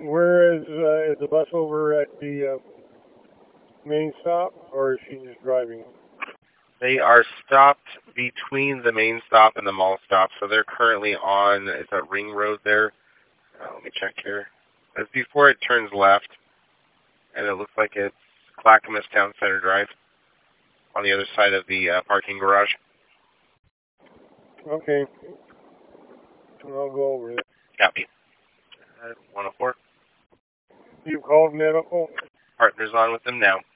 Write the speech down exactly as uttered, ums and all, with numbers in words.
Where is uh, is the bus over at the uh, main stop, or is she just driving? They are stopped between the main stop and the mall stop, so they're currently on, it's a ring road there. Uh, let me check here. It's before it turns left, and it looks like it's Clackamas Town Center Drive on the other side of the uh, parking garage. Okay. I'll go over there. Copy. Uh, one oh four. You called medical? Partners on with them now.